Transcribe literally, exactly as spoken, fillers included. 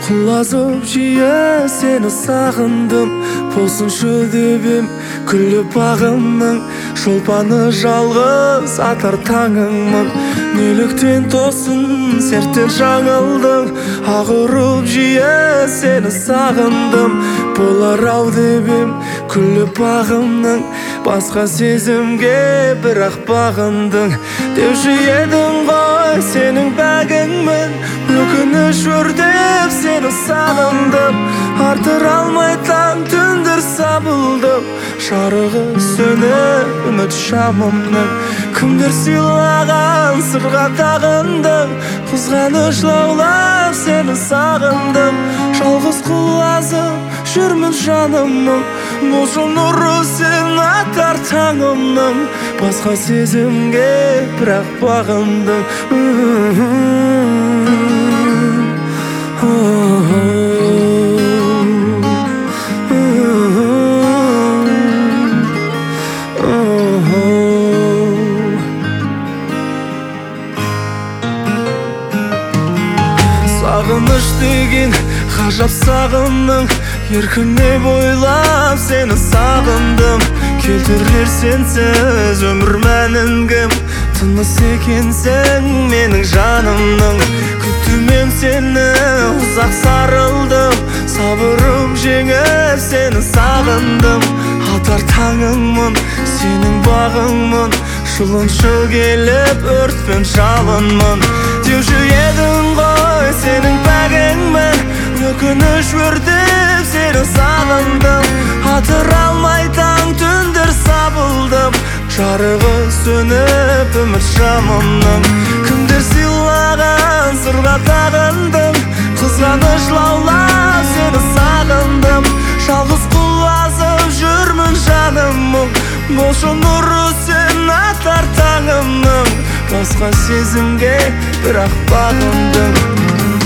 Құлазып жиі сені сағындым, болсыншы дебем күліп бағымның, шолпаны жалғыз атар таңыңмын. Неліктен тосын серттен жаңылдың, ағырып жиі сені сағындым, болар ау дебем күліп бағымның, басқа сезімге бірақ бағындың. Деуші едің ғой сенің бәгіңмін, өкініш өртеп сені сағындым, артыра алмай таң түндер сабылдым, жарығы сөніп үміт шамымның. Кімдер сыйлаған сырға тағындым, қызғаныш лаулап сені сағындым, жалғыз құлазып жүрмін жанымның, болшы нұры сен атар таңымның, басқа сезімге бірақ бағындым. Сағыныш деген ғажап сағымның, еркіне бойлап сені сағындым, келтірер сенсіз өмір мәнін кім, тыныс екенсің менің жанымның. Күтумен сені ұзақ сарылдым, сабырым жеңіп сені сағындым, атар таңыңмын, сенің бағыңмын, жылыншы келіп өртпен жалынмын. Деуші едің ғой сенің бәгіңмін, өкініш өртеп сені сағындым, атыра алмай таң түндер сабылдым, жарығы сөніп үміт шамымның. Кімдер сыйлаған сырға тағындым, қызғаныш лаулап сені сағындым, жалғыз құлазып жүрмін жанымның, болшы нұры сен атар таңымның, басқа сезімге бірақ бағындым.